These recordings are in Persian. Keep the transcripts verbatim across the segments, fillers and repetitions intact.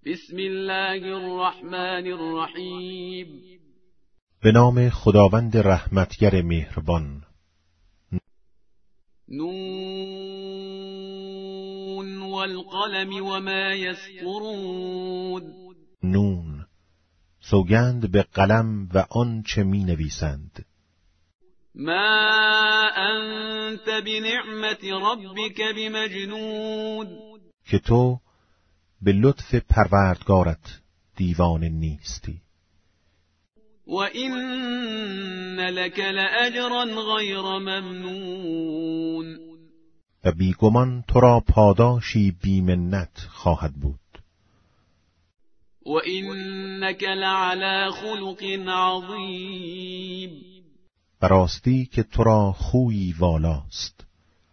بسم الله الرحمن الرحیم. به نام خداوند رحمتگر مهربان. نون والقلم وما یسطرون. نون، سوگند به قلم و آن چه می نویسند. ما انت بنعمت ربک بمجنون. که تو به لطف پروردگارت دیوانه نیستی. و این لک لأجرا غیر ممنون. و بیگمان تو را پاداشی بی منت خواهد بود. و اینک لعلی خلق عظیم. براستی که تو را خویی والاست.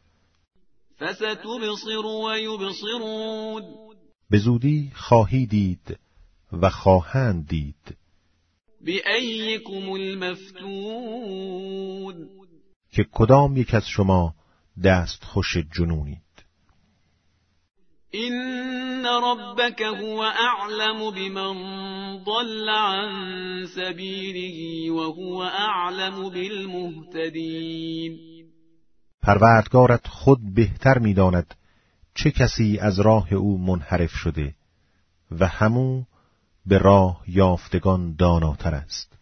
فستبصر و یبصرون. به زودی خواهی دید و خواهند دید. بأیکم المفتون. که کدام یک از شما دست خوش جنونید. این ربک هو اعلم بمن ضل عن سبیله و هو اعلم بالمهتدین. پروردگارت خود بهتر می‌داند چه کسی از راه او منحرف شده و همو به راه یافتگان داناتر است.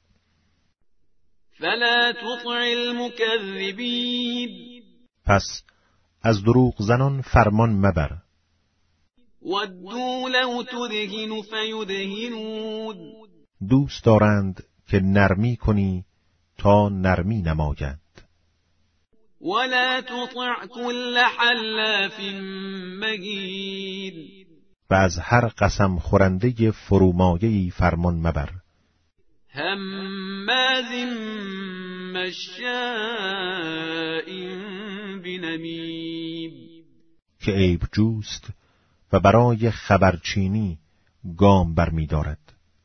فلا تطع المکذبین. پس از دروغ زنان فرمان مبر. ودوا لو تدهن فیدهنون. دوست دارند که نرمی کنی تا نرمی نمایند. ولا تطع كل حلاف مهین. و از هر قسم خورنده فرومایه‌ای فرمان مبر. هماز مشاء بنمیم. که عیب جوست و برای خبرچینی گام برمی دارد.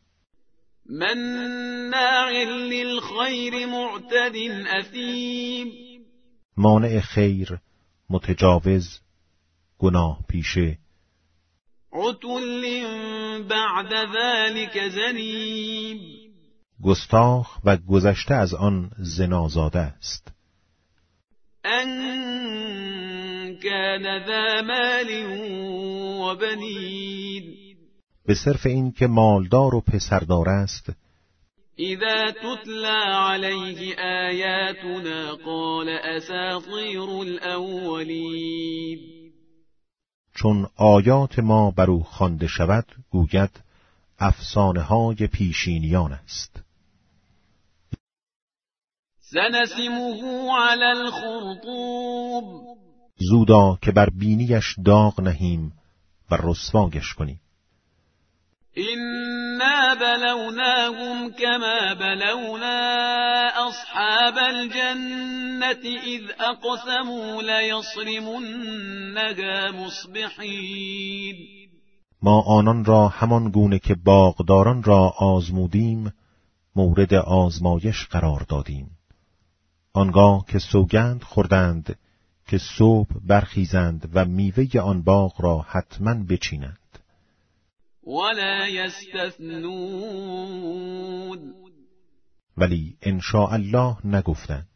مناع للخیر معتد اثیم. مانع خیر، متجاوز، گناه پیشه. عتل بعد ذلك زنیم. گستاخ و گذشته از آن زنازاده است. ان کان ذا مال و بنین. به صرف این که مالدار و پسردار است. اذا تتلى عليه آیاتنا قال اساطیر الاولین. چون آیات ما بر او خوانده شود گوید افسانه های پیشینیان است. سنسمه علی الخرطوم. زودا که بر بینیش داغ نهیم و رسواگش کنیم. إنا بلوناهم كما بلونا أصحاب الجنة إذ أقسموا ليصرمنها مصبحين. ما آنان را همان گونه که باغداران را آزمودیم مورد آزمایش قرار دادیم. آنگاه که سوگند خوردند که صبح برخیزند و میوه آن باغ را حتما بچینند. ولا یستثنون. ولی ان شاء الله نگفتند.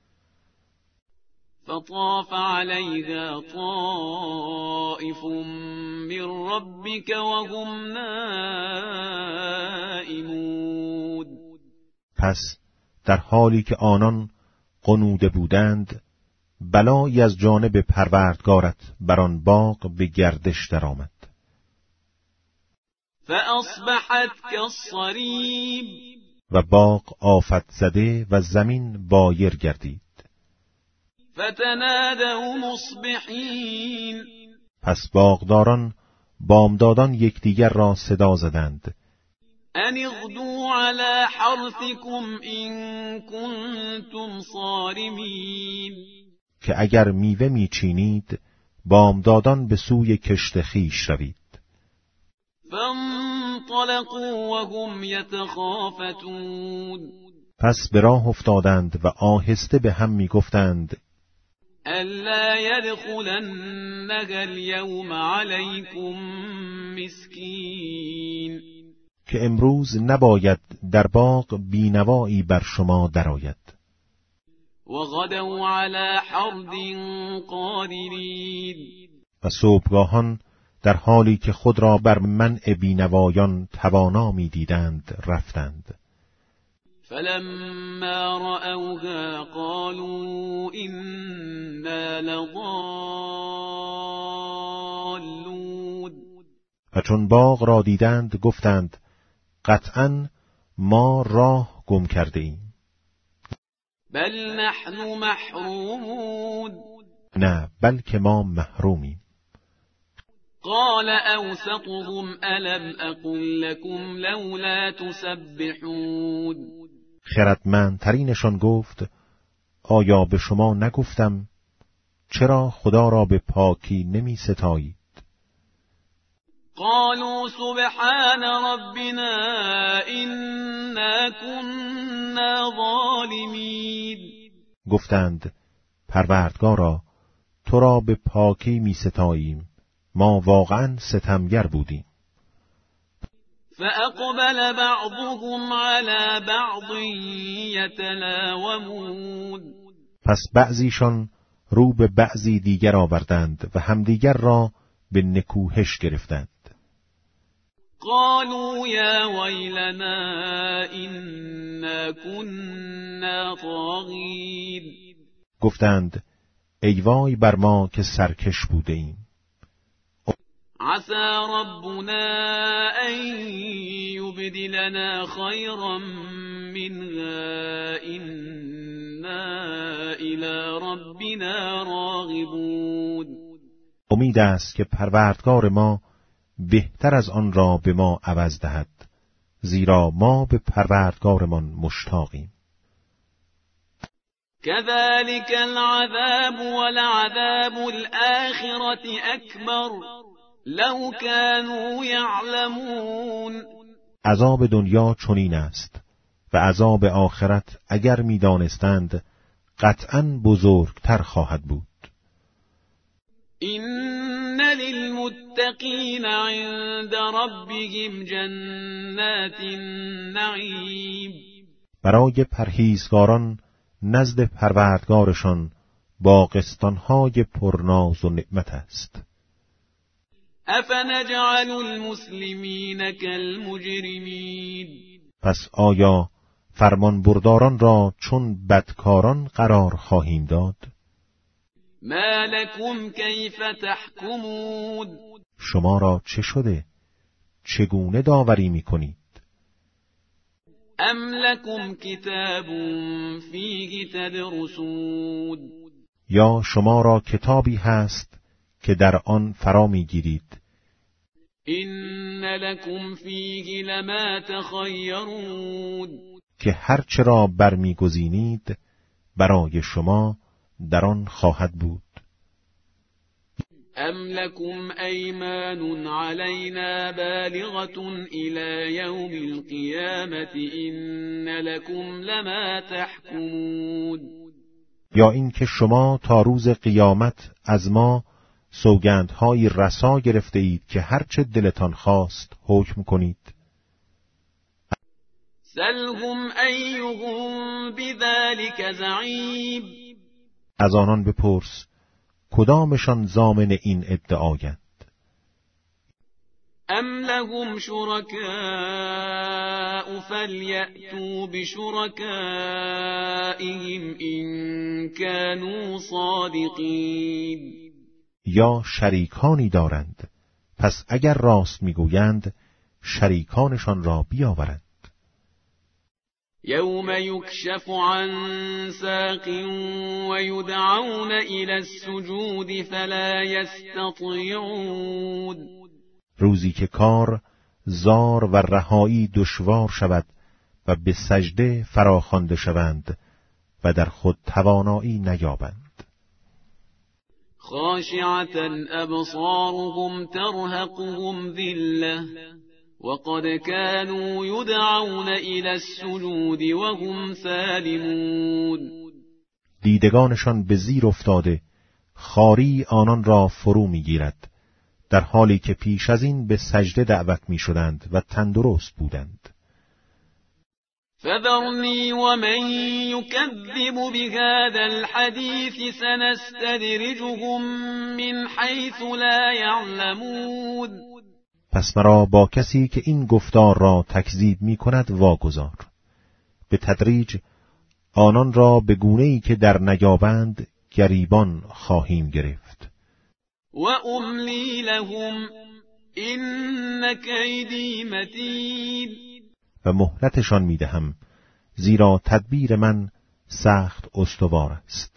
فطاف علیها طائف من ربک وهم نائمون. پس در حالی که آنان قنوده بودند بلایی از جانب پروردگارت بر آن باغ به گردش درآمد. فاصبحت كالصريم. و باغ آفت زده و زمین بایر گردید. فتنادوا مصبحین. پس باغداران بامدادان یکدیگر را صدا زدند. ان اغدوا على حرثكم ان كنتم صارمین. که اگر میوه میچینید بامدادان به سوی کشت خویش روید. فانطلقوا وهم يتخافتون. پس به راه افتادند و آهسته به هم میگفتند ألا يدخلنها اليوم عليكم مسكين که امروز نباید در باغ بینوایی بر شما درآید. وغدوا على حرد قادرین و صبحگاهان در حالی که خود را بر منع بینوایان توانا می دیدند رفتند. فلما رأوها قالوا إنا لضالون و چون باغ را دیدند گفتند قطعاً ما راه گم کرده ایم. بل نحن محرومون نه بلکه ما محرومیم. قال اوسطهم الم اقل لكم لولا تسبحون خردمندترینشان گفت آیا به شما نگفتم چرا خدا را به پاکی نمی ستایید؟ قالوا سبحان ربنا إنا كنا ظالمین گفتند پروردگارا تو را به پاکی می ستاییم، ما واقعا ستمگر بودیم. فأقبل بعضهم على بعض يتلاومون پس بعضیشان رو به بعضی دیگر آوردند و همدیگر را به نکوهش گرفتند. قالوا يا ويلنا إنا كنا طاغين گفتند ای وای بر ما که سرکش بوده ایم. عسى ربنا أن يبدلنا خيرا منها إنا إلى ربنا راغبون امید است که پروردگار ما بهتر از آن را به ما عوض دهد، زیرا ما به پروردگارمان مشتاقیم. كذلك العذاب ولعذاب الآخرة أكبر لو كانوا يعلمون عذاب دنیا چنین است و عذاب آخرت اگر می‌دانستند قطعاً بزرگتر خواهد بود. إن للمتقين عند ربهم جنات النعیم برای پرهیزگاران نزد پروردگارشان باغستان‌های پرناز و نعمت است. افنجعل المسلمین کالمجرمین پس آیا فرمان برداران را چون بدکاران قرار خواهیم داد؟ ما لكم کیف تحکمون شما را چه شده؟ چگونه داوری می‌کنید؟ ام لكم کتاب فیه تدرسون یا شما را کتابی هست که در آن فرا می‌گیرید؟ این لكم فیه لما تخیرون که هر چرا برمی‌گزینید برای شما در آن خواهد بود. ام لكم ایمان علینا بالغة الى یوم القیامة این لكم لما تحکمون یا اینکه شما تا روز قیامت از ما سوگندهای رسا گرفته اید که هر چه دلتان خواست حکم کنید. سلهم ایهم بذلك زعیم از آنان بپرس کدامشان ضامن این ادعایند؟ ام لهم شرکاء فلیأتوا بشرکائهم این كانوا صادقین یا شریکانی دارند، پس اگر راست میگویند شریکانشان را بیاورند. یوم یکشف عن ساق و یدعون الى السجود فلا یستطیعون روزی که کار زار و رهایی دشوار شود و به سجده فراخوانده شوند و در خود توانایی نیابند. خاشعة ابصارهم ترهقهم ذلة وقد كانوا يدعون الى السجود وهم سالمون دیدگانشان به زیر افتاده خاری آنان را فرو می‌گیرد، در حالی که پیش از این به سجده دعوت می‌شدند و تندرست بودند. فذرنی ومن یکذب بهذا الحدیث سنستدرجهم من حیث لا یعلمون. پس مرا با کسی که این گفتار را تکذیب می‌کند واگذار. به تدریج آنان را به گونه‌ای که در نیابند گریبان خواهیم گرفت. و املی لهم ان کیدی متین. و مهلتشان میدهم، زیرا تدبیر من سخت استوار است.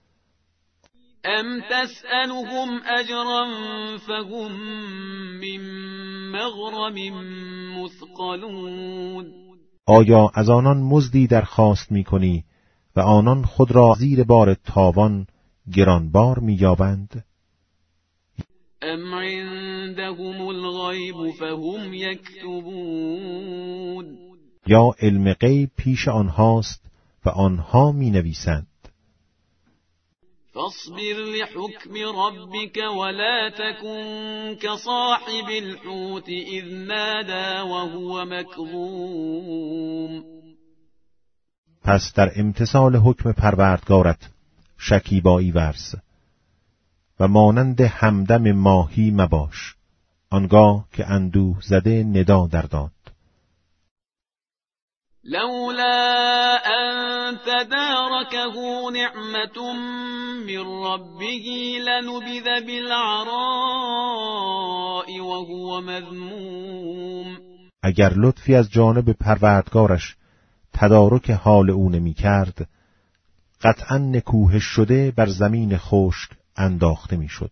ام تسألهم اجرا فهم من مغرم مثقلون. آیا از آنان مزدی درخواست می‌کنی و آنان خود را زیر بار تاوان گرانبار می‌یابند؟ ام عندهم الغیب فهم یکتبون. یا علم غیب پیش آنهاست و آنها می‌نویسند. فاصبر لحكم ربك ولا تكن كصاحب الحوت إذ نادى وهو مكظوم. پس در امتثال حکم پروردگارت شکیبایی ورز و مانند همدم ماهی مباش، آنگاه که اندوه زده ندا در داد. لولا ان تداركه نعمة من ربه لنبذ بالعراء وهو مذموم. اگر لطفی از جانب پروردگارش تدارک حال او نمی کرد، قطعاً نکوهش شده بر زمین خشک انداخته می شد.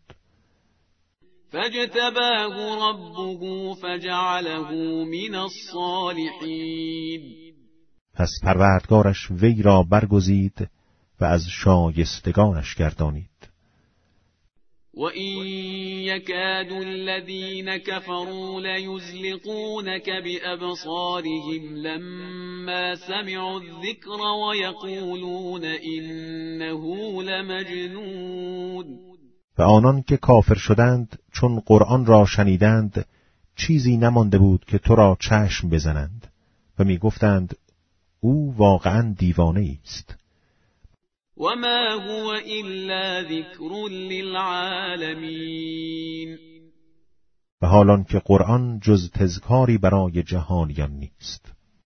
فاجتباه ربه فجعله من الصالحین. پس پروردگارش وی را برگزید و از شایستگانش گردانید. و این یکاد الذین کفروا لیزلقونک بأبصارهم لما سمعوا الذکر و یقولون انه لمجنون. و آنان که کافر شدند چون قرآن را شنیدند چیزی نمانده بود که تو را چشم بزنند و می گفتند او واقعاً دیوانه است. و ما هو الا ذکر للعالمین. و حالان که قرآن جز تذکاری برای جهانیان نیست.